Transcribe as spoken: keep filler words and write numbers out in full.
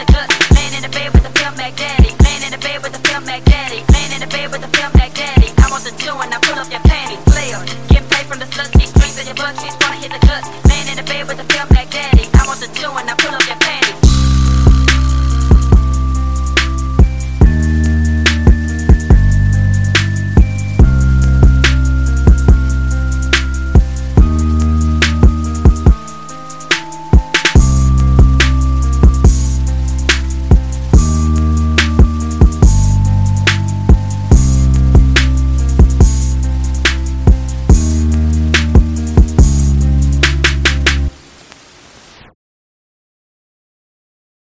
Laying in the bed with the feel magnetic. Laying in the bed with the feel magnetic. Laying in the bed with the